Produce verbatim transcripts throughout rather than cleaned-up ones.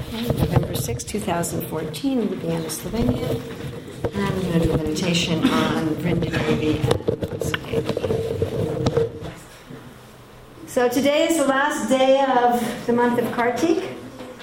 November sixth, twenty fourteen, in Ljubljana, Slovenia. And I'm going to do a meditation on Vrinda Devi and So today is the last day of the month of Kartik.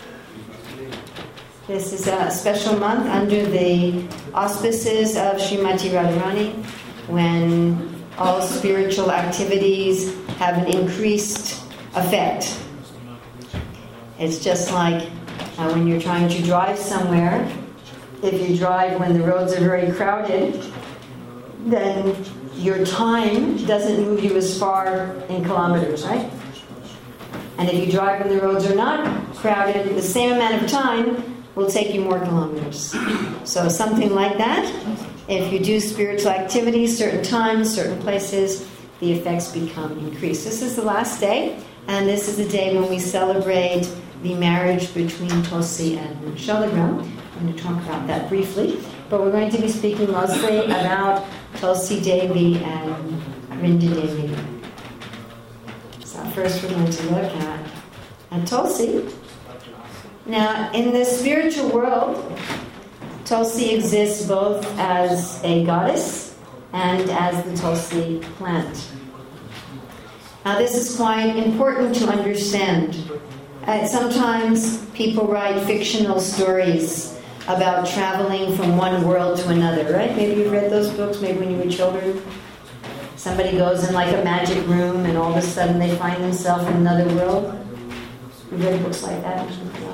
This is a special month under the auspices of Srimati Radharani, when all spiritual activities have an increased effect. It's just like uh, when you're trying to drive somewhere. If you drive when the roads are very crowded, then your time doesn't move you as far in kilometers, right? And if you drive when the roads are not crowded, the same amount of time will take you more kilometers. So something like that. If you do spiritual activities, certain times, certain places, the effects become increased. This is the last day, and this is the day when we celebrate the marriage between Tulsi and Shalagram. I'm going to talk about that briefly, but we're going to be speaking mostly about Tulsi Devi and Vrinda Devi. So first we're going to look at, at Tulsi. Now, in the spiritual world, Tulsi exists both as a goddess and as the Tulsi plant. Now, this is quite important to understand. Uh, sometimes people write fictional stories about traveling from one world to another, right? Maybe you've read those books, maybe when you were children. Somebody goes in like a magic room and all of a sudden they find themselves in another world. You've read books like that?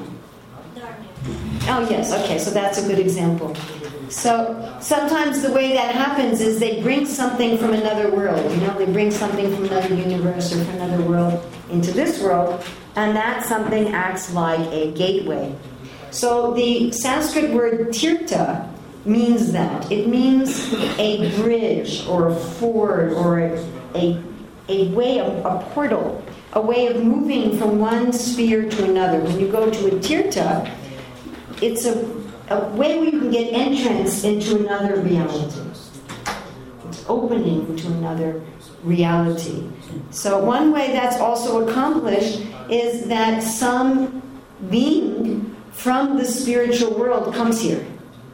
Oh, yes, okay, so that's a good example. So sometimes the way that happens is they bring something from another world, you know, they bring something from another universe or from another world into this world, and that something acts like a gateway. So the Sanskrit word tirtha means that. It means a bridge or a ford or a, a, a way, of, a portal, a way of moving from one sphere to another. When you go to a tirtha, it's a, a way where you can get entrance into another reality. It's opening to another reality. So one way that's also accomplished is that some being from the spiritual world comes here.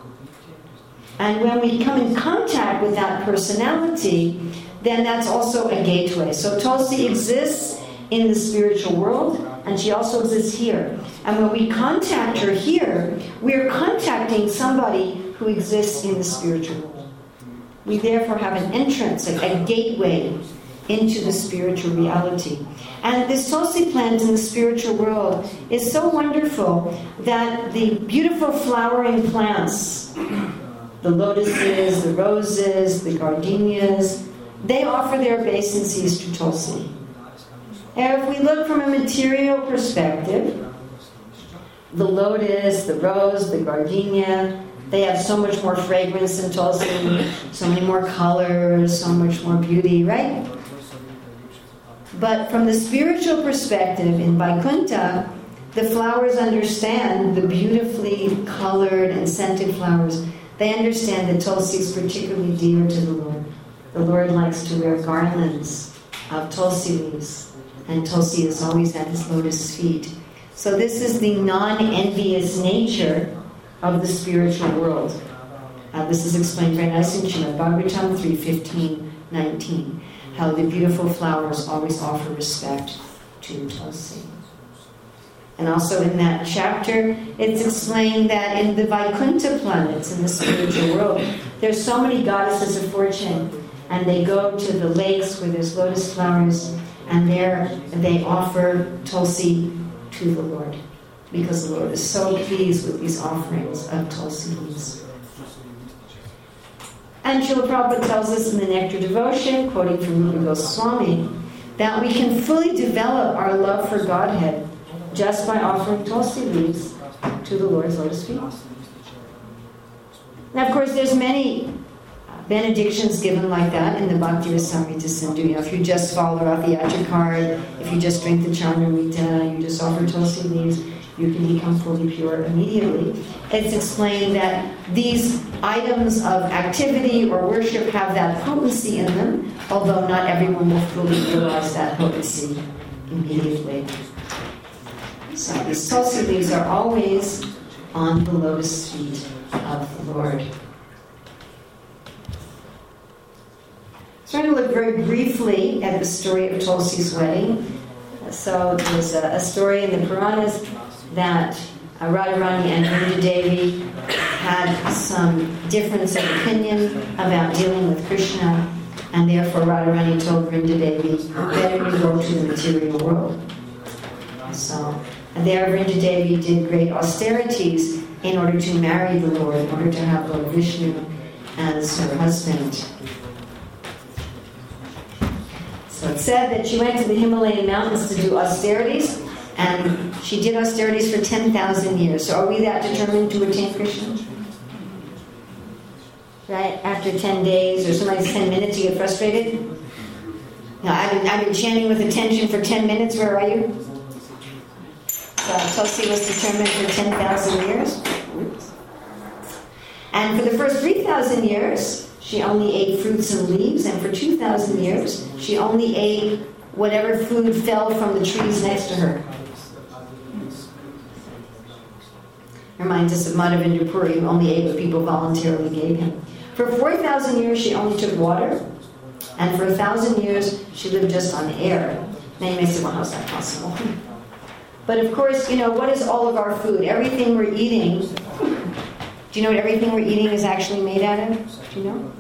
And when we come in contact with that personality, then that's also a gateway. So Tulsi exists in the spiritual world, and she also exists here. And when we contact her here, we're contacting somebody who exists in the spiritual world. We therefore have an entrance, a, a gateway into the spiritual reality. And this Tulsi plant in the spiritual world is so wonderful that the beautiful flowering plants, the lotuses, the roses, the gardenias, they offer their obeisances to Tulsi. And if we look from a material perspective, the lotus, the rose, the gardenia, they have so much more fragrance than Tulsi, so many more colors, so much more beauty, right? But from the spiritual perspective in Vaikuntha, the flowers understand, the beautifully colored and scented flowers, they understand that Tulsi is particularly dear to the Lord. The Lord likes to wear garlands of Tulsi leaves, and Tulsi is always at his lotus feet. So this is the non-envious nature of the spiritual world. Uh, this is explained very nicely in Srimad Bhagavatam three fifteen nineteen. How the beautiful flowers always offer respect to Tulsi. And also in that chapter, it's explained that in the Vaikuntha planets, in the spiritual world, there's so many goddesses of fortune, and they go to the lakes where there's lotus flowers, and there they offer Tulsi to the Lord, because the Lord is so pleased with these offerings of Tulsi leaves. And Srila Prabhupada tells us in the Nectar Devotion, quoting from Rupa Goswami, that we can fully develop our love for Godhead just by offering Tulsi leaves to the Lord's lotus feet. Now, of course, there's many benedictions given like that in the Bhakti Rasamrita Sindhu. You know, if you just follow out the Yatra card, if you just drink the Chandramrita, you just offer Tulsi leaves, you can become fully pure immediately. It's explained that these items of activity or worship have that potency in them, although not everyone will fully realize that potency immediately. So these tulsi leaves are always on the lotus feet of the Lord. So we're going to look very briefly at the story of Tulsi's wedding. So there's a, a story in the Puranas that uh, Radharani and Vrinda Devi had some difference of opinion about dealing with Krishna, and therefore Radharani told Vrinda Devi, better you go to the material world. So and there Vrinda Devi did great austerities in order to marry the Lord, in order to have Lord Vishnu as her husband. So it said that she went to the Himalayan mountains to do austerities, and she did austerities for ten thousand years. So are we that determined to attain Krishna? Right? After ten days or somebody's ten minutes, you get frustrated? No, I've been, I've been chanting with attention for ten minutes. Where are you? So Tulsi was determined for ten thousand years. And for the first three thousand years, she only ate fruits and leaves, and for two thousand years, she only ate whatever food fell from the trees next to her. Reminds us of Madhavendra Puri, who only ate what people voluntarily gave him. For four thousand years, she only took water, and for a thousand years, she lived just on air. Now you may say, well, how's that possible? But of course, you know, what is all of our food? Everything we're eating, do you know what everything we're eating is actually made out of? Do you know?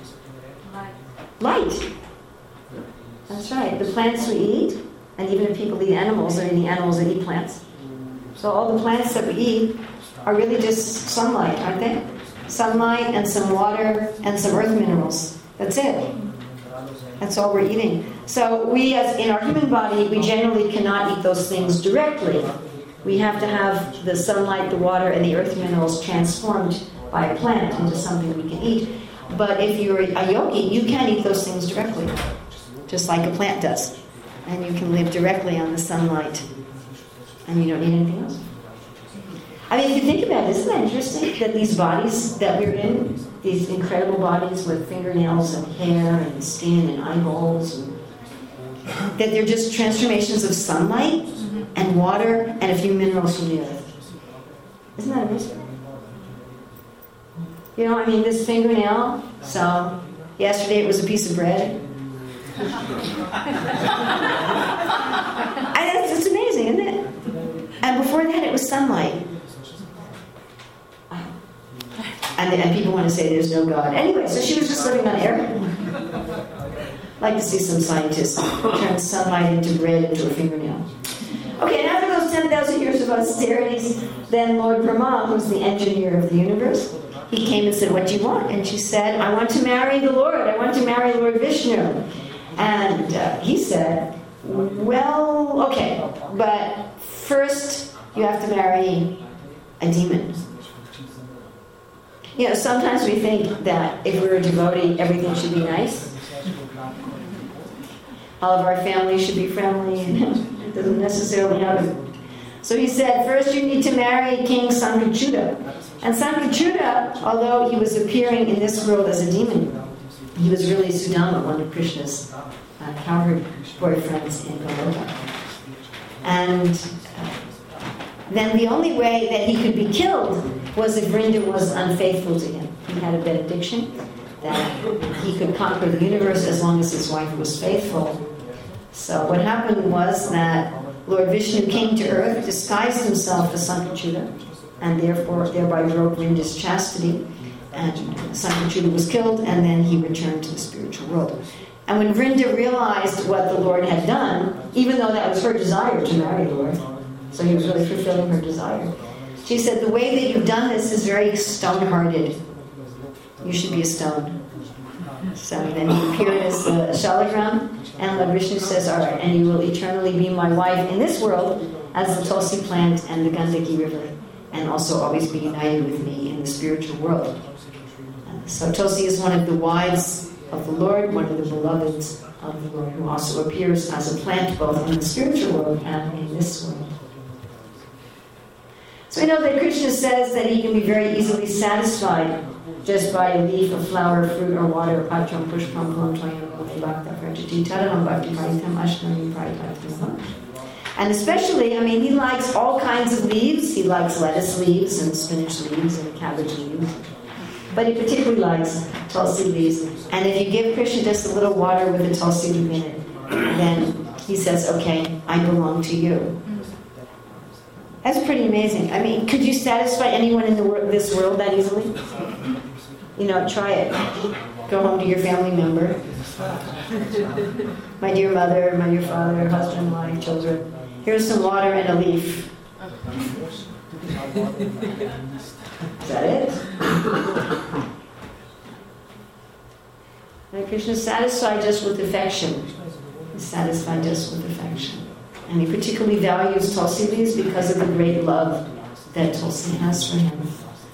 Light. That's right. The plants we eat, and even if people eat animals, they're eating animals that eat plants. So all the plants that we eat are really just sunlight, aren't they? Sunlight and some water and some earth minerals. That's it. That's all we're eating. So we, as in our human body, we generally cannot eat those things directly. We have to have the sunlight, the water, and the earth minerals transformed by a plant into something we can eat. But if you're a yogi, you can eat those things directly, just like a plant does. And you can live directly on the sunlight, and you don't need anything else. I mean, if you think about it, isn't that interesting that these bodies that we're in, these incredible bodies with fingernails and hair and skin and eyeballs, and, that they're just transformations of sunlight and water and a few minerals from the earth. Isn't that amazing? You know, I mean, this fingernail, so yesterday it was a piece of bread. I, it's, it's amazing, isn't it? And before that it was sunlight. And, and people want to say there's no God. Anyway, so she was just living on air. I'd like to see some scientists turn sunlight into bread into a fingernail. Okay, and after those ten thousand years of austerities, then Lord Brahma, who's the engineer of the universe, he came and said, what do you want? And she said, I want to marry the Lord. I want to marry Lord Vishnu. And uh, he said, well, okay, but first you have to marry a demon. You know, sometimes we think that if we're a devotee, everything should be nice. All of our families should be friendly, and it doesn't necessarily happen. So he said, first you need to marry King Sankachuta. And Sankachuta, although he was appearing in this world as a demon, he was really Sudama, one of Krishna's uh, cowherd boyfriends in Goloka. And uh, then the only way that he could be killed was if Vrinda was unfaithful to him. He had a benediction that he could conquer the universe as long as his wife was faithful. So what happened was that Lord Vishnu came to earth, disguised himself as Sankachuta, and therefore thereby broke Vrinda's chastity, and Sankachuta was killed, and then he returned to the spiritual world. And when Vrinda realized what the Lord had done, even though that was her desire to marry the Lord, so he was really fulfilling her desire, she said, the way that you've done this is very stone-hearted. You should be a stone. So then he appeared as a Shaligram, and Lord Vishnu says, all right, and you will eternally be my wife in this world as the Tulsi plant and the Gandaki river, and also always be united with me in the spiritual world. So Tulsi is one of the wives of the Lord, one of the beloveds of the Lord, who also appears as a plant both in the spiritual world and in this world. So we know that Krishna says that he can be very easily satisfied just by a leaf, a flower, fruit, or water. Patram pushpam plam tvayam bhakti bhakta prajati taram bhakti paritam ashnami paritam. And especially, I mean, he likes all kinds of leaves. He likes lettuce leaves and spinach leaves and cabbage leaves. But he particularly likes tulsi leaves. And if you give Krishna just a little water with a tulsi leaf in it, then he says, okay, I belong to you. That's pretty amazing. I mean, could you satisfy anyone in the wor- this world that easily? You know, try it. Go home to your family member. My dear mother, my dear father, husband, wife, children. Here's some water and a leaf. Is that it? And Krishna is satisfied just with affection. He's satisfied just with affection. And he particularly values Tulsi leaves because of the great love that Tulsi has for him.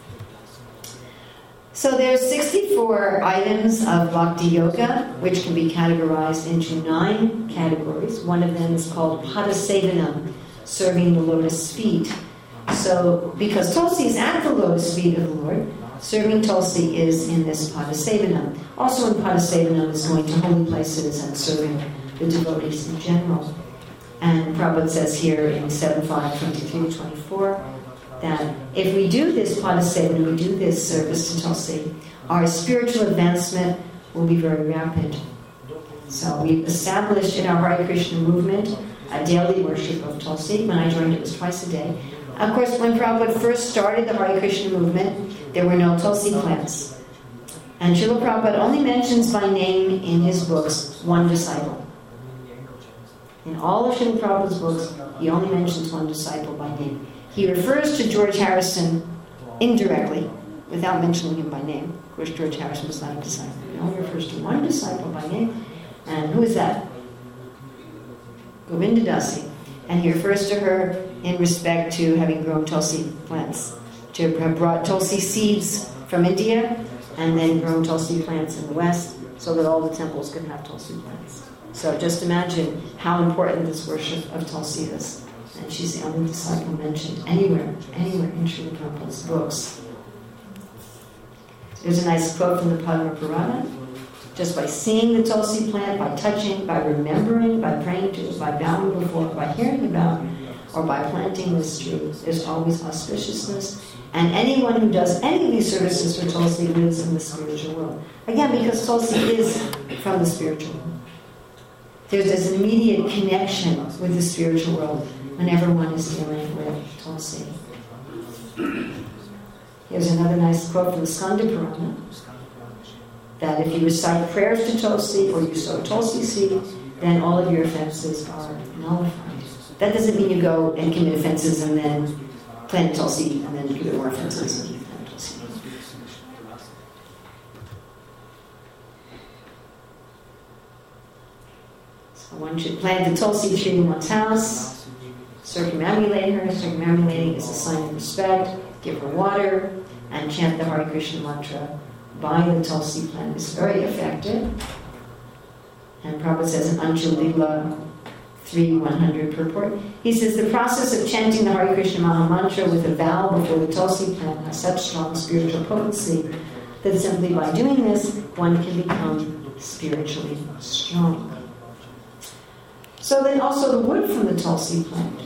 So there's sixty-four items of Bhakti Yoga, which can be categorized into nine categories. One of them is called Padasevanam, serving the lotus feet. So, because Tulsi is at the lotus feet of the Lord, serving Tulsi is in this Padasevanam. Also in Padasevanam is going to holy places and serving the devotees in general. And Prabhupada says here in seven five twenty-three to twenty-four that if we do this Padasevanam, we do this service to Tulsi, our spiritual advancement will be very rapid. So we've established in our Hare Krishna movement a daily worship of Tulsi. When I joined, it was twice a day. Of course, when Prabhupada first started the Hare Krishna movement, there were no Tulsi plants. And Srila Prabhupada only mentions by name in his books one disciple. In all of Srila Prabhupada's books, he only mentions one disciple by name. He refers to George Harrison indirectly, without mentioning him by name. Of course, George Harrison was not a disciple. He only refers to one disciple by name. And who is that? Govinda Dasi. And he refers to her in respect to having grown Tulsi plants, to have brought Tulsi seeds from India, and then grown Tulsi plants in the West, so that all the temples could have Tulsi plants. So just imagine how important this worship of Tulsi is. And she's the only disciple mentioned anywhere, anywhere in Srila Prabhupada's books. There's a nice quote from the Padma Purana. Just by seeing the Tulsi plant, by touching, by remembering, by praying to it, by bowing before, by hearing about, or by planting this tree, there's always auspiciousness. And anyone who does any of these services for Tulsi lives in the spiritual world. Again, because Tulsi is from the spiritual world. There's this immediate connection with the spiritual world whenever one is dealing with Tulsi. Here's another nice quote from the Skanda Purana, that if you recite prayers to Tulsi or you sow Tulsi seed, then all of your offenses are nullified. That doesn't mean you go and commit offenses and then plant Tulsi and then commit more offenses and plant Tulsi. So one should plant the Tulsi tree in one's house, circumambulate her. Circumambulating is a sign of respect. Give her water and chant the Hare Krishna mantra by the Tulsi plant. It's very effective. And Prabhupada says in Anshul Lila three one hundred purport, he says the process of chanting the Hare Krishna Maha Mantra with a vow before the Tulsi plant has such strong spiritual potency that simply by doing this, one can become spiritually strong. So then also the wood from the Tulsi plant.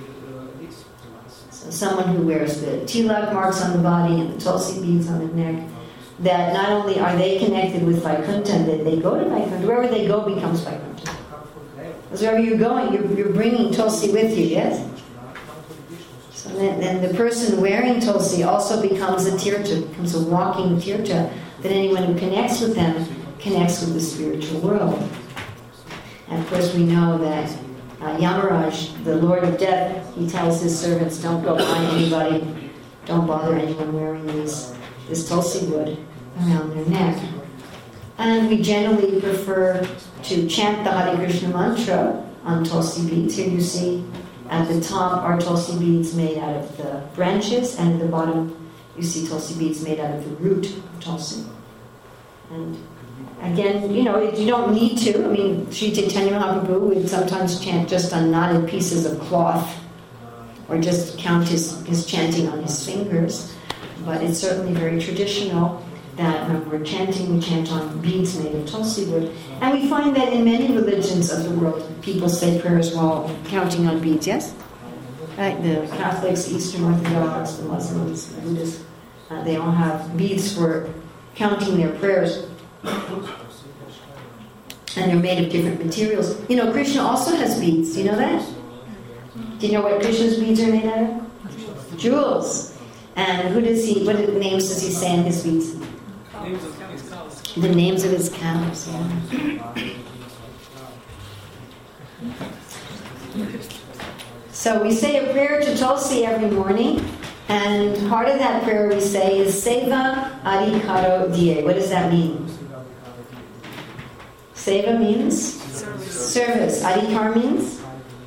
So someone who wears the tilak marks on the body and the Tulsi beads on the neck, that not only are they connected with Vaikuntha, that they go to Vaikuntha. Wherever they go becomes Vaikuntha. Because wherever you're going, you're, you're bringing Tulsi with you, yes? So then, then the person wearing Tulsi also becomes a tirtha, becomes a walking tirtha, that anyone who connects with them connects with the spiritual world. And of course we know that uh, Yamaraj, the Lord of Death, he tells his servants, don't go by anybody, don't bother anyone wearing these, this Tulsi wood around their neck. And we generally prefer to chant the Hare Krishna mantra on Tulsi beads. Here you see at the top are Tulsi beads made out of the branches, and at the bottom you see Tulsi beads made out of the root of Tulsi. And again, you know, you don't need to. I mean, Sri Chaitanya Mahaprabhu would sometimes chant just on knotted pieces of cloth, or just count his, his chanting on his fingers. But it's certainly very traditional that when we're chanting, we chant on beads made of tulsi wood. And we find that in many religions of the world, people say prayers while counting on beads, yes? Right? The Catholics, Eastern Orthodox, the Muslims, the Buddhists, uh, they all have beads for counting their prayers. And they're made of different materials. You know, Krishna also has beads. Do you know that? Do you know what Krishna's beads are made out of? Jewels. And who does he, what names does he say in his beads? Names of his cows. The names of his cows, yeah. So we say a prayer to Tulsi every morning, and part of that prayer we say is Seva Adhikaro Diye. What does that mean? Seva means? Service. Service. Adhikar means?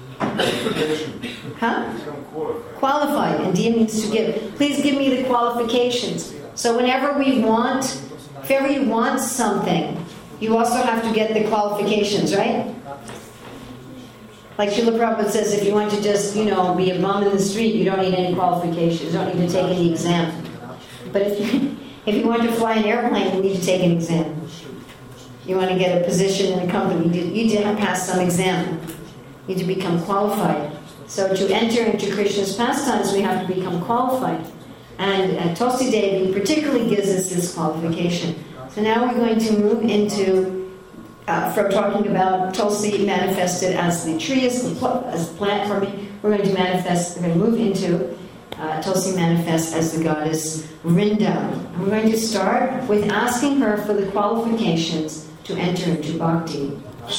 Huh? Qualified. And Diya means to give. Please give me the qualifications. So whenever we want, if ever you want something, you also have to get the qualifications, right? Like Srila Prabhupada says, if you want to just, you know, be a bum in the street, you don't need any qualifications. You don't need to take any exam. But if you, if you want to fly an airplane, you need to take an exam. You want to get a position in a company, you need to pass some exam. You need to become qualified. So to enter into Krishna's pastimes, we have to become qualified. And uh, Tulsi Devi particularly gives us this qualification. So now we're going to move into Uh, from talking about Tulsi manifested as the tree, as the pl- as the plant for me, we're going to manifest, we're going to move into uh, Tulsi manifest as the goddess Vrindavan. And we're going to start with asking her for the qualifications to enter into bhakti.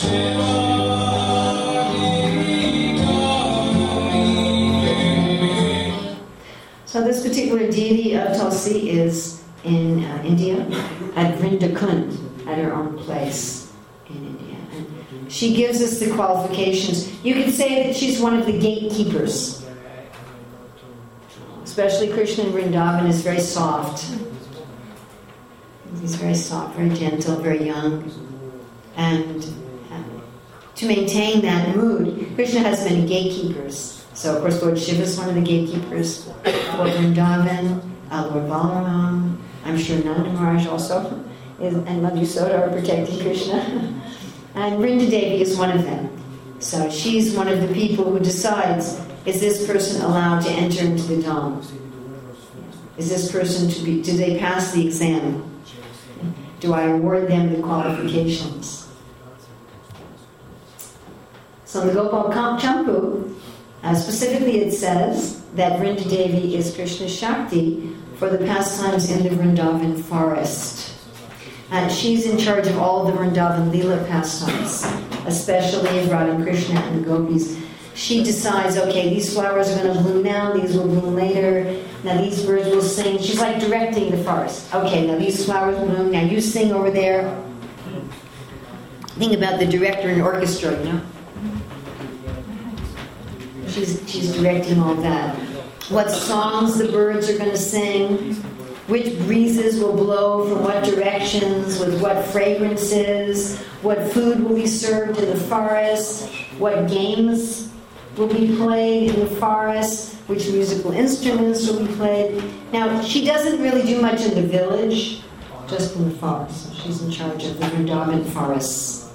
So this particular deity of Tulsi is in uh, India, at Vrindakund, at her own place. In India. And she gives us the qualifications. You could say that she's one of the gatekeepers. Especially Krishna in Vrindavan is very soft. He's very soft, very gentle, very young. And uh, to maintain that mood, Krishna has many gatekeepers. So of course Lord Shiva is one of the gatekeepers. Lord Vrindavan, uh, Lord Balaram, I'm sure Nanda Maharaj also. And Madhu Yasoda are protecting Krishna. And Vrinda Devi is one of them. So she's one of the people who decides, is this person allowed to enter into the Dham? Is this person to be, do they pass the exam? Do I award them the qualifications? So in the Gopal Champu, uh, specifically it says that Vrinda Devi is Krishna Shakti for the pastimes in the Vrindavan forest. And she's in charge of all of the Vrindavan Leela pastimes, especially of Radha Krishna and the gopis. She decides, okay, these flowers are going to bloom now, these will bloom later, now these birds will sing. She's like directing the forest. Okay, now these flowers bloom, now you sing over there. Think about the director in orchestra, you know? She's, she's directing all that. What songs the birds are going to sing, which breezes will blow from what directions, with what fragrances, what food will be served in the forest, what games will be played in the forest, which musical instruments will be played. Now, she doesn't really do much in the village, just in the forest. She's in charge of the Vrindavan forests.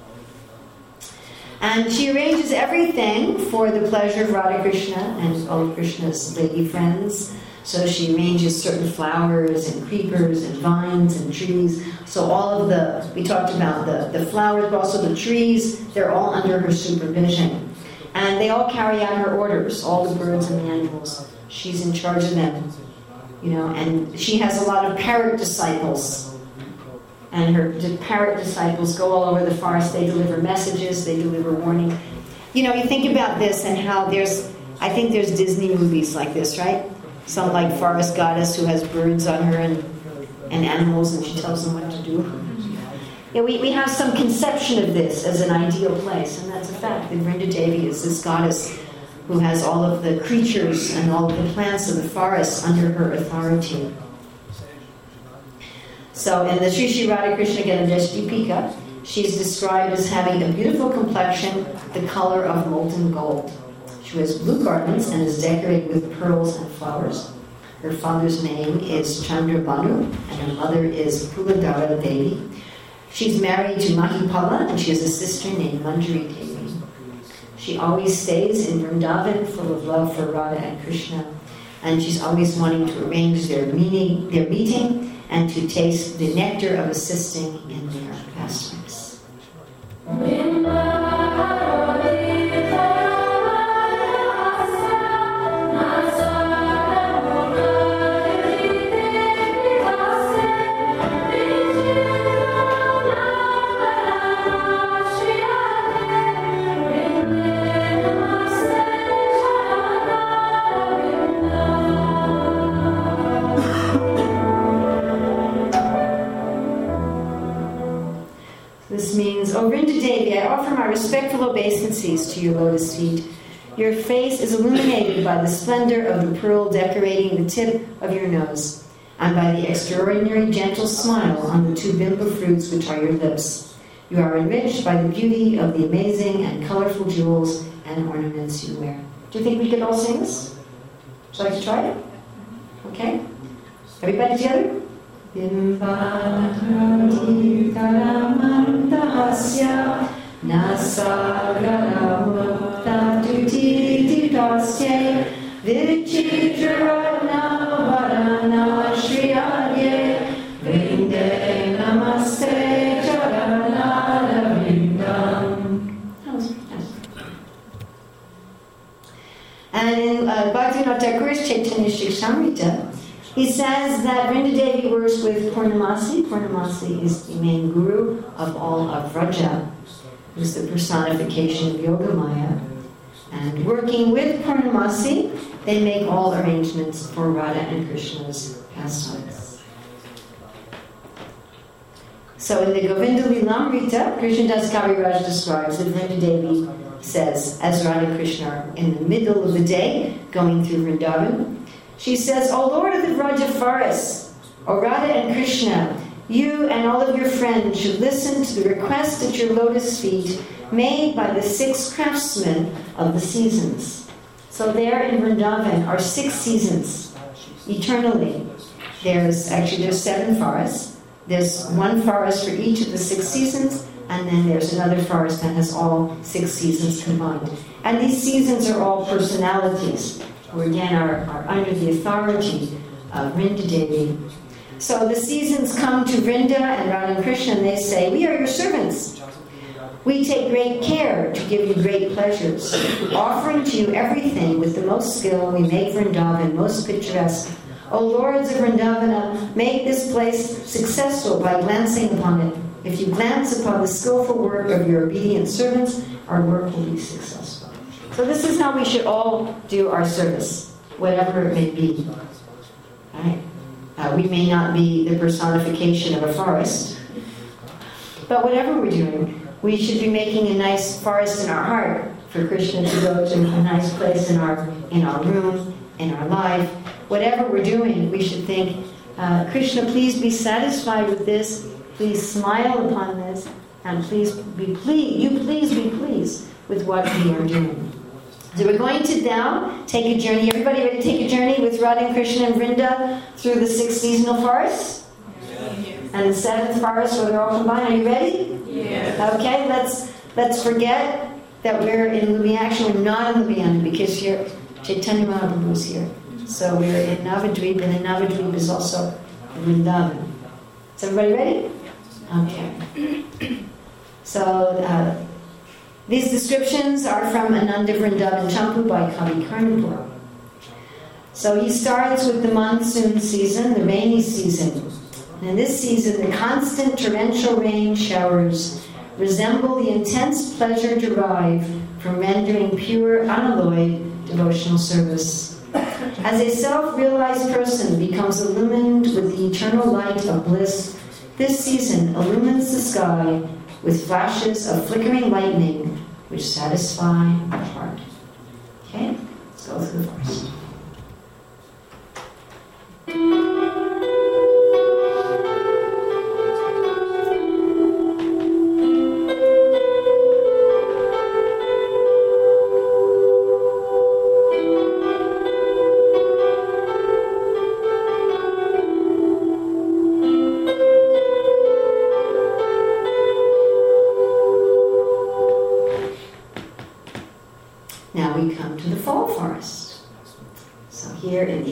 And she arranges everything for the pleasure of Radha Krishna and all of Krishna's lady friends. So she arranges certain flowers and creepers and vines and trees. So all of the, we talked about the, the flowers, but also the trees, they're all under her supervision. And they all carry out her orders, all the birds and the animals. She's in charge of them. You know, and she has a lot of parrot disciples. And her the parrot disciples go all over the forest. They deliver messages, they deliver warning. You know, you think about this and how there's, I think there's Disney movies like this, right? Some like forest goddess who has birds on her and, and animals, and she tells them what to do. Yeah, we, we have some conception of this as an ideal place, and that's a fact. And Vrinda Devi is this goddess who has all of the creatures and all of the plants of the forest under her authority. So in the Sri Sri Radha Krishna Ganadesh Deepika, she's described as having a beautiful complexion, the color of molten gold. She wears blue garments and is decorated with pearls and flowers. Her father's name is Chandrabhanu, and her mother is Puladara Devi. She's married to Mahipala, and she has a sister named Manjari Devi. She always stays in Vrindavan, full of love for Radha and Krishna, and she's always wanting to arrange their meeting, their meeting and to taste the nectar of assisting in their pastimes. This means, O Vrinda Devi, I offer my respectful obeisances to your lotus feet. Your face is illuminated by the splendor of the pearl decorating the tip of your nose, and by the extraordinary gentle smile on the two bimba fruits which are your lips. You are enriched by the beauty of the amazing and colorful jewels and ornaments you wear. Do you think we could all sing this? Would you like to try it? Okay? Everybody together? Bimbadharati karamandahasya nasagara mukta tutididasya vichitrana varana shriyadye vrinde namaste charanara vrindam. That was nice. And in uh, Bhaktivinoda Thakur's Chaitanya Shikshamrita, he says that Vrinda Devi works with Purnamasi. Purnamasi is the main guru of all of Vraja, who's the personification of Yogamaya. And working with Purnamasi, they make all arrangements for Radha and Krishna's pastimes. So in the Govinda Lilamrita, Krishnadas Kaviraj describes that Vrinda Devi says, as Radha and Krishna are in the middle of the day, going through Vrindavan, she says, O Lord of the Vraja forests, O Radha and Krishna, you and all of your friends should listen to the request at your lotus feet made by the six craftsmen of the seasons. So there in Vrindavan are six seasons, eternally. There's, actually there's seven forests. There's one forest for each of the six seasons, and then there's another forest that has all six seasons combined. And these seasons are all personalities, who again are, are under the authority of Vrinda Devi. So the seasons come to Vrinda and Radha and Krishna, and they say, we are your servants. We take great care to give you great pleasures, offering to you everything with the most skill. We make Vrindavan most picturesque. O lords of Vrindavana, make this place successful by glancing upon it. If you glance upon the skillful work of your obedient servants, our work will be successful. So this is how we should all do our service, whatever it may be. Right? Uh, we may not be the personification of a forest, but whatever we're doing, we should be making a nice forest in our heart for Krishna to go to, a nice place in our in our room, in our life. Whatever we're doing, we should think, uh, Krishna, please be satisfied with this. Please smile upon this, and please be pleased. You please be pleased with what we are doing. So we're going to now take a journey. Everybody ready to take a journey with Radha and Krishna and Vrinda through the six seasonal forests? Yes. And the seventh forest where they're all combined. Are you ready? Yes. Okay, let's let's forget that we're in Ludhiana. Actually, we're not in Ludhiana because here Chaitanya Mahaprabhu is here. So we're in Navadvip, and in Navadvip is also Vrindavan. Is everybody ready? Okay. So uh, these descriptions are from Ananda Vrindavan Champu by Kavi Karnapur. So he starts with the monsoon season, the rainy season. And in this season, the constant torrential rain showers resemble the intense pleasure derived from rendering pure, unalloyed devotional service. As a self-realized person becomes illumined with the eternal light of bliss, this season illumines the sky with flashes of flickering lightning which satisfy the heart. Okay? Let's go through the verse.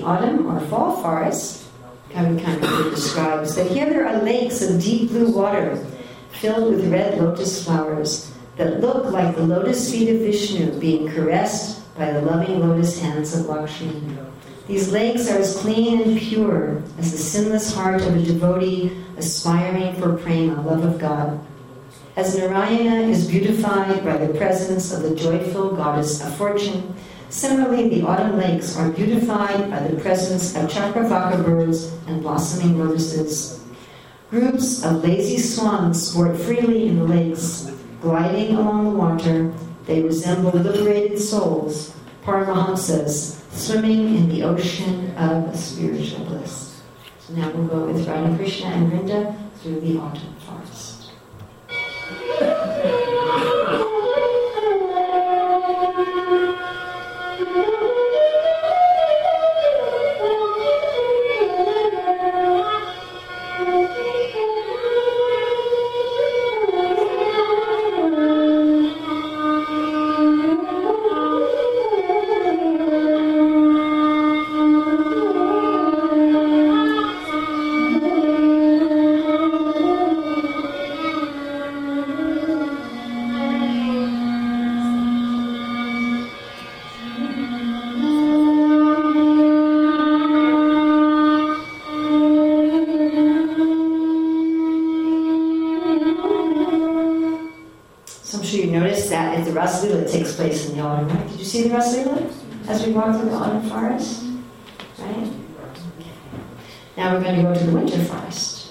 autumn or fall forest, Kavi Kanapur describes that here there are lakes of deep blue water filled with red lotus flowers that look like the lotus feet of Vishnu being caressed by the loving lotus hands of Lakshmi. These lakes are as clean and pure as the sinless heart of a devotee aspiring for prema, love of God. As Narayana is beautified by the presence of the joyful goddess of fortune, similarly the autumn lakes are beautified by the presence of chakravaka birds and blossoming lotuses. Groups of lazy swans sport freely in the lakes. Gliding along the water, they resemble liberated souls, Paramahamsas, swimming in the ocean of spiritual bliss. So now we'll go with Radha Krishna and Vrinda through the autumn forest. Rasa Leela that takes place in the autumn, right? Did you see the Rasa Leela as we walk through the autumn forest? Right? Now we're going to go to the winter forest.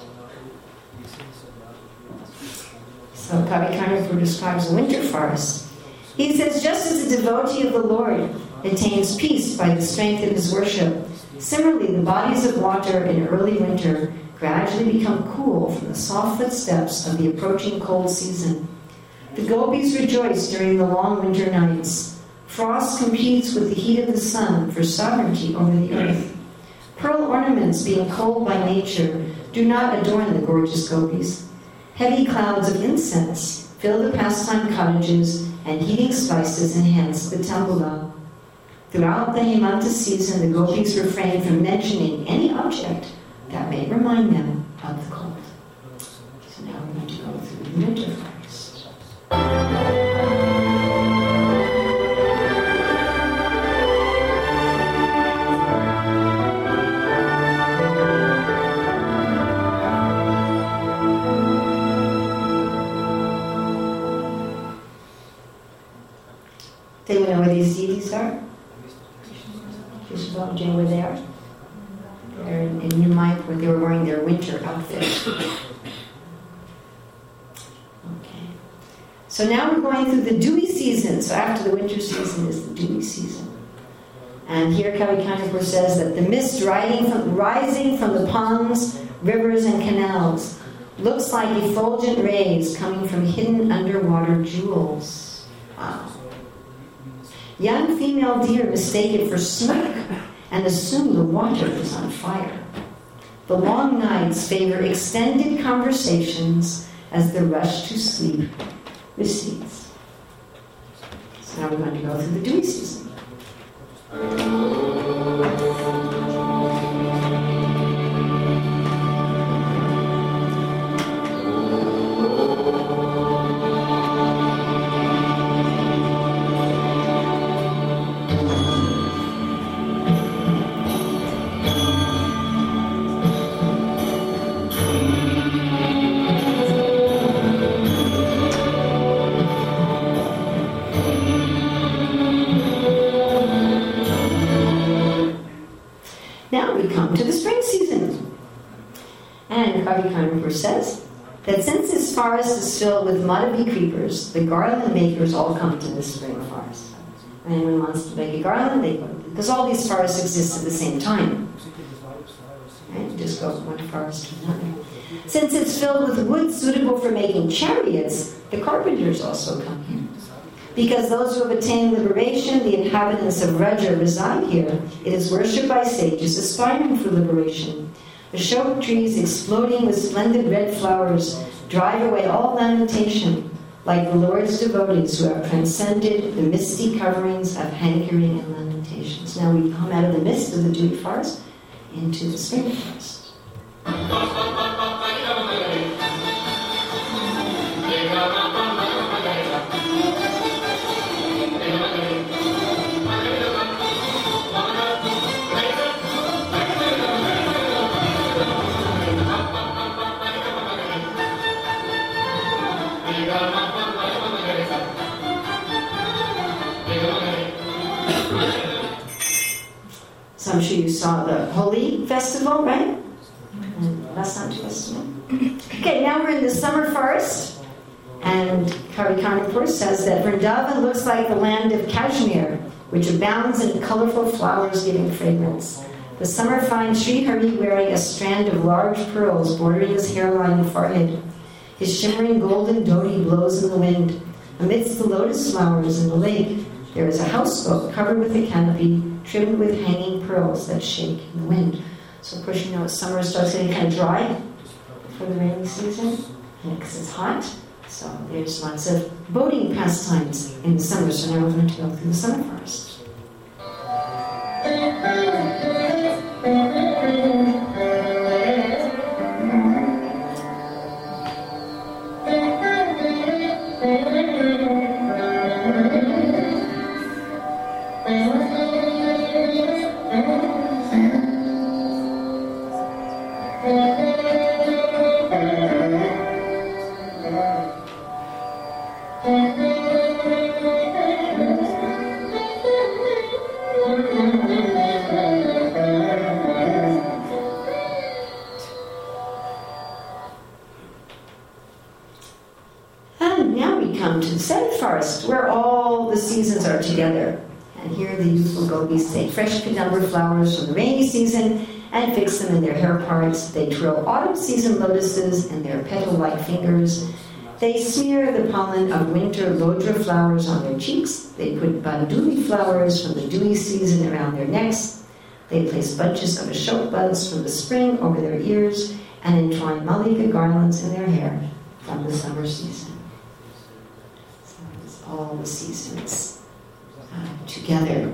So Kavi Karnapur describes the winter forest. He says, just as a devotee of the Lord attains peace by the strength of his worship, similarly the bodies of water in early winter gradually become cool from the soft footsteps of the approaching cold season. The gopis rejoice during the long winter nights. Frost competes with the heat of the sun for sovereignty over the earth. Pearl ornaments, being cold by nature, do not adorn the gorgeous gopis. Heavy clouds of incense fill the pastime cottages, and heating spices enhance the tambula. Throughout the Hemanta season, the gopis refrain from mentioning any object that may remind them of the cold. So now we're going to go through the winter forest. Do you know where these deities are? Do you know where they are? They're in, in New Mayapur, where they were wearing their winter outfit. Okay. So now we're going through the dewy season. So after the winter season is the dewy season. And here Kavi Karnapur says that the mist riding from, rising from the ponds, rivers, and canals looks like effulgent rays coming from hidden underwater jewels. Wow. Young female deer mistake it for smoke and assume the water is on fire. The long nights favor extended conversations as the rush to sleep recedes. So now we're going to go through the dewy season. To the spring season. And Kavi Karnapur says that since this forest is filled with Madhavi creepers, the garland makers all come to the spring forest. When anyone wants to make a garland, they go, because all these forests exist at the same time. Right? You just go from one forest to another. Since it's filled with wood suitable for making chariots, the carpenters also come here. Because those who have attained liberation, the inhabitants of Raja, reside here, it is worshipped by sages aspiring for liberation. Ashok trees exploding with splendid red flowers drive away all lamentation, like the Lord's devotees who have transcended the misty coverings of hankering and lamentations. Now we come out of the midst of the dewy forest into the spring forest. So I'm sure you saw the Holi festival, right? And Vasant festival. Okay, now we're in the summer forest, and Kavi Karnapur says that Vrindavan looks like the land of Kashmir, which abounds in colorful flowers giving fragrance. The summer finds Sri Hari wearing a strand of large pearls bordering his hairline and forehead. His shimmering golden dhoti blows in the wind. Amidst the lotus flowers in the lake, there is a houseboat covered with a canopy, trimmed with hanging pearls that shake in the wind. So of course you know summer starts getting kind of dry for the rainy season, because it's hot. So there's lots of boating pastimes in the summer. So now we're going to go through the summer forest. Where all the seasons are together. And here the youthful gopis take fresh pedumbra flowers from the rainy season and fix them in their hair parts. They twirl autumn season lotuses in their petal-like fingers. They smear the pollen of winter lodra flowers on their cheeks. They put banduli flowers from the dewy season around their necks. They place bunches of ashok buds from the spring over their ears and entwine malika garlands in their hair from the summer season. All the seasons uh, together.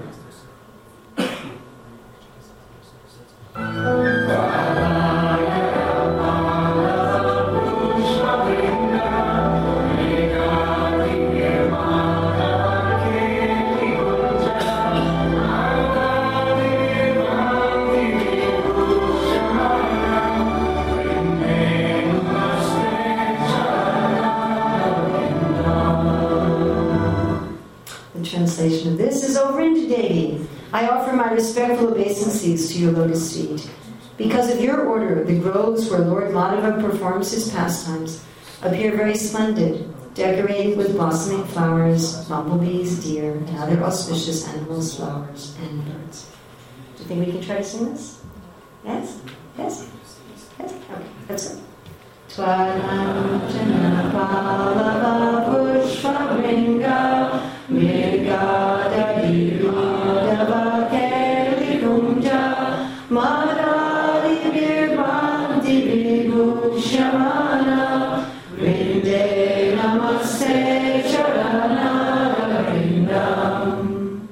Translation of this is over into Devi. I offer my respectful obeisances to your lotus feet. Because of your order, the groves where Lord Madhava performs his pastimes appear very splendid, decorated with blossoming flowers, bumblebees, deer, and other auspicious animals, flowers, and birds. Do you think we can try to sing this? Yes? Yes? Yes? Okay, let's go. Tvananjana palava pushpa vringa Mirgada Madhava Keli Kunja Madhari Virbanti Vibhushamana Vrinde Namaste Charana Vrindam.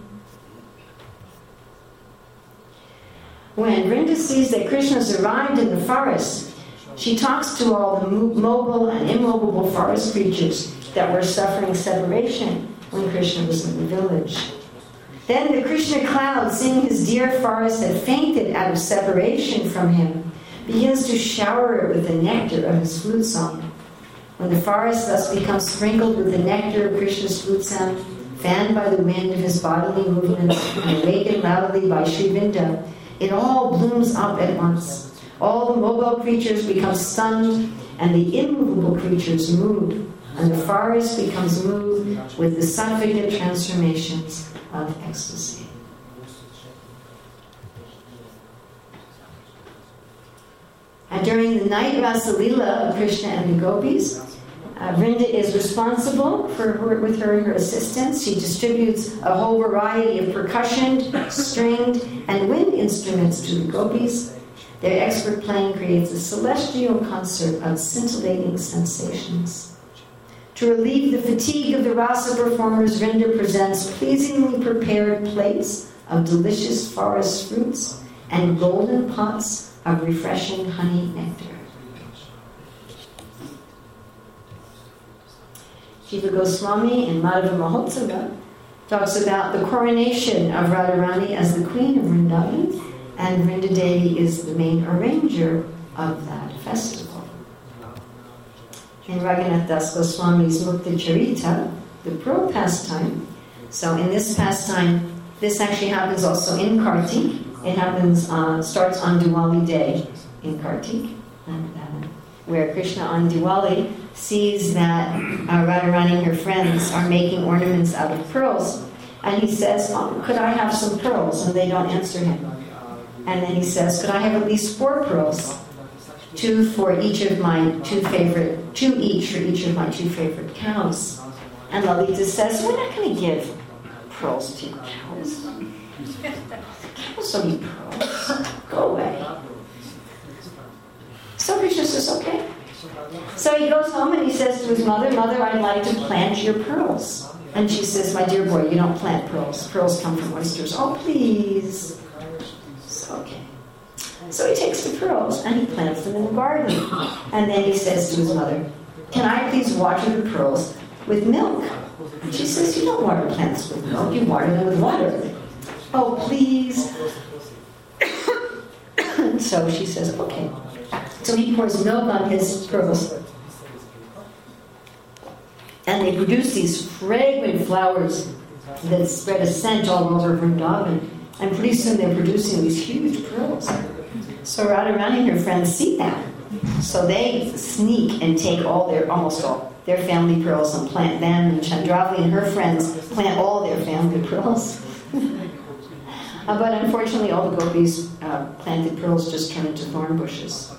When Vrinda sees that Krishna has arrived in the forest, she talks to all the mobile and immobile forest creatures that were suffering separation when Krishna was in the village. Then the Krishna cloud, seeing his dear forest had fainted out of separation from him, begins to shower it with the nectar of his flute song. When the forest thus becomes sprinkled with the nectar of Krishna's flute sound, fanned by the wind of his bodily movements, and awakened loudly by Sri Vrinda, it all blooms up at once. All the mobile creatures become stunned, and the immovable creatures move, and the forest becomes moved with the sattvic transformations of ecstasy. And during the night Rasa Leela of Krishna and the gopis, uh, Vrinda is responsible for her, with her and her assistants. She distributes a whole variety of percussioned, stringed, and wind instruments to the gopis. Their expert playing creates a celestial concert of scintillating sensations. To relieve the fatigue of the rasa performers, Vrinda presents pleasingly prepared plates of delicious forest fruits and golden pots of refreshing honey nectar. Jiva Goswami in Madhava Mahotsava talks about the coronation of Radharani as the queen of Vrindavan, and Vrinda Devi is the main arranger of that festival. In Raghunath Das Goswami's Mukta Charita, the pearl pastime, so in this pastime, this actually happens also in Kartik. It happens, uh, starts on Diwali day in Kartik, and, uh, where Krishna on Diwali sees that uh, Radharani and her friends are making ornaments out of pearls, and he says, oh, could I have some pearls? And they don't answer him. And then he says, could I have at least four pearls? Two for each of my two favorite, two each for each of my two favorite cows. And Lalita says, we're not going to give pearls to cows. Cows don't eat pearls. Go away. So Krishna says, okay. So he goes home and he says to his mother, Mother, I'd like to plant your pearls. And she says, my dear boy, you don't plant pearls. Pearls come from oysters. Oh, please. So, okay. So he takes the pearls and he plants them in the garden. And then he says to his mother, can I please water the pearls with milk? And she says, you don't water plants with milk, you water them with water. Oh, please. So she says, okay. So he pours milk on his pearls. And they produce these fragrant flowers that spread a scent all over Vrindavan. And pretty soon they're producing these huge pearls. So Radharani and her friends see that. So they sneak and take all their, almost all, their family pearls and plant them. And Chandravali and her friends plant all their family pearls. uh, but unfortunately, all the gopis uh, planted pearls just turn into thorn bushes.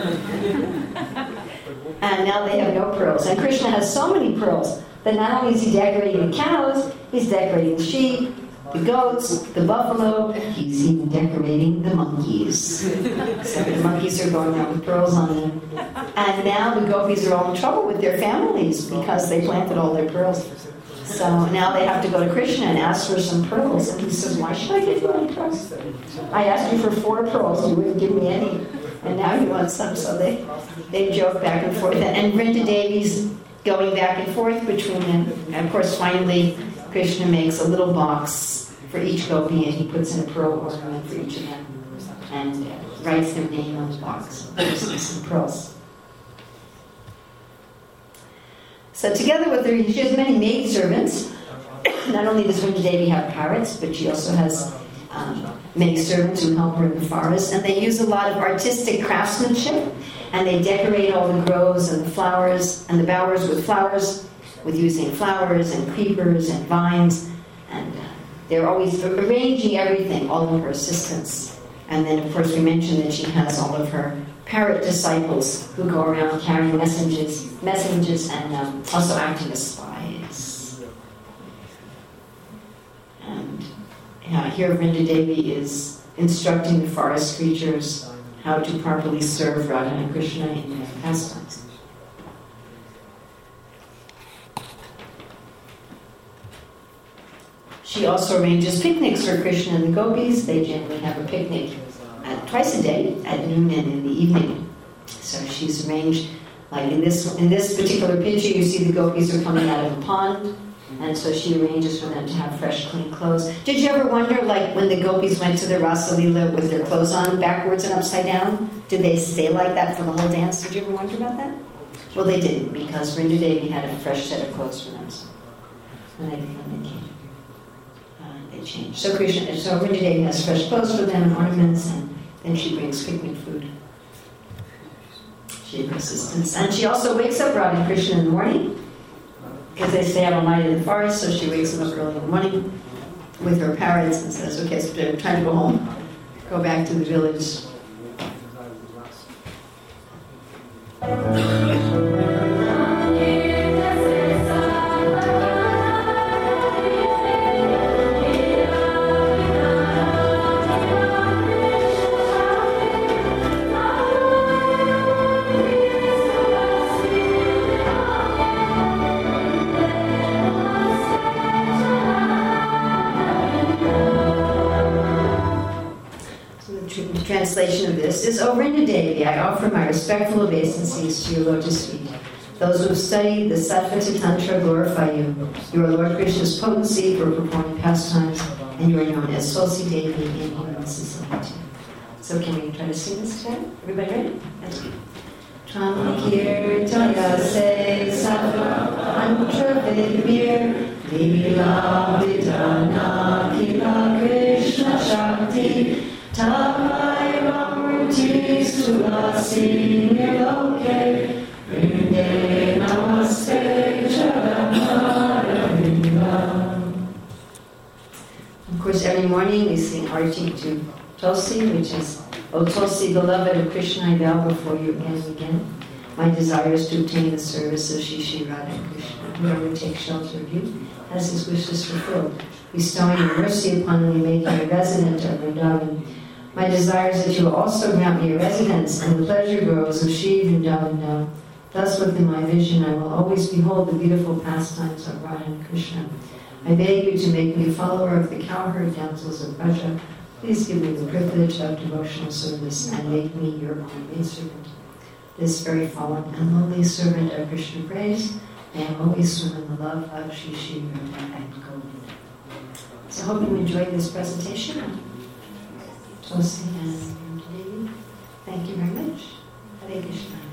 And now they have no pearls. And Krishna has so many pearls that not only is he decorating the cows, he's decorating the sheep, the goats, the buffalo, he's even decorating the monkeys. So the monkeys are going around with pearls on them. And now the gopis are all in trouble with their families because they planted all their pearls. So now they have to go to Krishna and ask for some pearls. And he says, why should I give you any pearls? I asked you for four pearls, you wouldn't give me any. And now you want some. So they, they joke back and forth. And Vrinda Devi's going back and forth between them. And of course, finally, Krishna makes a little box for each gopi, and he puts in a pearl ornament for each of them, and uh, writes their name on the box. Some pearls. So together with her, she has many maidservants. Not only does Vrinda Devi have parrots, but she also has um, many servants who help her in the forest, and they use a lot of artistic craftsmanship, and they decorate all the groves and the flowers and the bowers with flowers, with using flowers and creepers and vines, and uh, they're always arranging everything, all of her assistants. And then, of course, we mentioned that she has all of her parrot disciples who go around carrying messages, messages and um, also acting as spies. And uh, here Vrinda Devi is instructing the forest creatures how to properly serve Radha and Krishna in their pastimes. She also arranges picnics for Krishna and the gopis. They generally have a picnic at, twice a day, at noon and in the evening. So she's arranged, like in this in this particular picture, you see the gopis are coming out of a pond, and so she arranges for them to have fresh, clean clothes. Did you ever wonder, like when the gopis went to the Rasa Leela with their clothes on backwards and upside down, did they stay like that for the whole dance? Did you ever wonder about that? Well, they didn't, because Vrinda Devi had a fresh set of clothes for them. So when they, when they came. Change. So Krishna, so Vrinda Devi has fresh clothes for them and ornaments, and then she brings picnic food. She has assistance. And she also wakes up Radha and Krishna in the morning, because they stay out all night in the forest, so she wakes them up early in the morning with her parrots and says, okay, so they're trying to go home, go back to the village. translation of this is, O Vrinda Devi, I offer my respectful obeisances to your lotus feet. Those who have studied the Sattva Tantra glorify you. You are Lord Krishna's potency for performing pastimes, and you are known as Tulsi Devi in human society. So can we try to sing this together? Everybody ready? Let's go. Tramakirtaya se Sattva Tantra Vidbir Lila Vidana Kila Krishna Shakti Tamai Ramurti Sulasi Niloke Vrinde Namaste Jagannath. Of course, every morning we sing Arti to Tulsi, which is, O Tulsi, beloved of Krishna, I bow before you again and again. My desire is to obtain the service of Shri Shri Radha Krishna. Whoever takes shelter of you has his wishes fulfilled. Bestowing your mercy upon me, making me a resident of Vrindavan. My desire is that you will also grant me a residence in the pleasure groves of Shri Vrindavan now. Thus, within my vision, I will always behold the beautiful pastimes of Radha and Krishna. I beg you to make me a follower of the cowherd damsels of Braja. Please give me the privilege of devotional service and make me your own maidservant. This very fallen and lowly servant of Krishna prays, may I always swim in the love of Shri Shri Radha and Govinda. So I hope you enjoyed this presentation of Tulsi and Devi. Thank you very much. Hare Krishna.